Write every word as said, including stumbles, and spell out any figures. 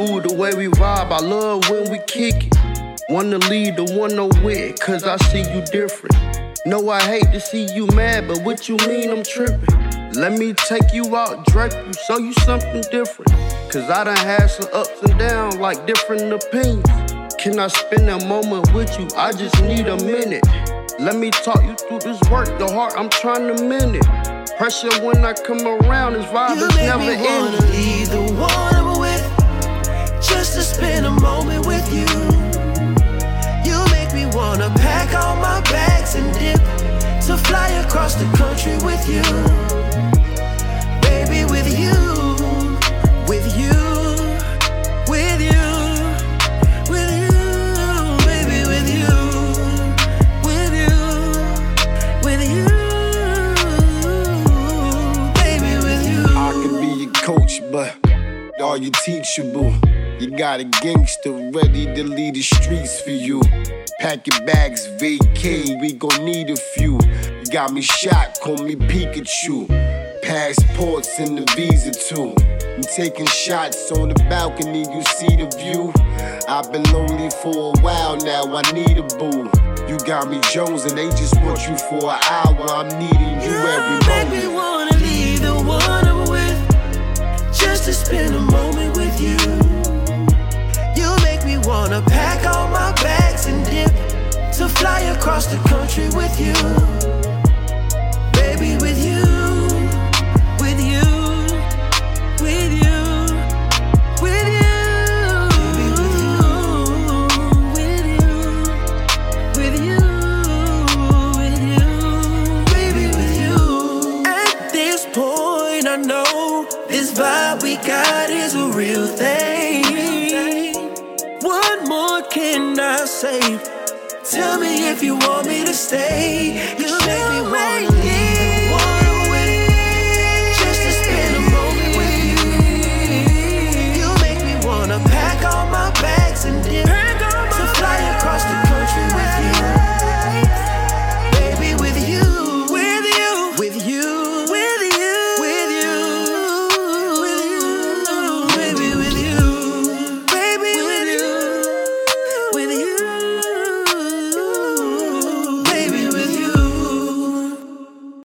cool the way we vibe, I love when we kick it. Wanna lead the one no with, cause I see you different. No, I hate to see you mad, but what you mean I'm tripping? Let me take you out, drape you, show you something different. Cause I done had some ups and downs, like different opinions. Can I spend a moment with you? I just need a minute. Let me talk you through this work, the heart, I'm trying to mend it. Pressure when I come around, this vibe you is never ending. You make me wanna leave the one I'm with, just to spend a moment with you. You make me wanna pack all my bags and dip, to fly across the country with you. Baby, with you, with you, with you, with you, baby, with you, with you, with you, baby, with you. I can be your coach, but are you teachable? You got a gangster ready to lead the streets for you. Pack your bags, vacay, we gon' need a few. You got me shot, call me Pikachu. Passports and the visa too. I'm taking shots on the balcony, you see the view. I've been lonely for a while now, I need a boo. You got me Jones and they just want you for an hour. I'm needing you every moment. You make me wanna leave the one I'm with, just to spend a moment with you. You make me wanna pack all my bags and dip, to fly across the country with you. Baby, with you, with you, with you, with you, baby, with you, with you, with you, with you, baby, with you. At this point, I know this vibe we got is a real thing. What more can I say? Tell me if you want me to stay. You make me wanna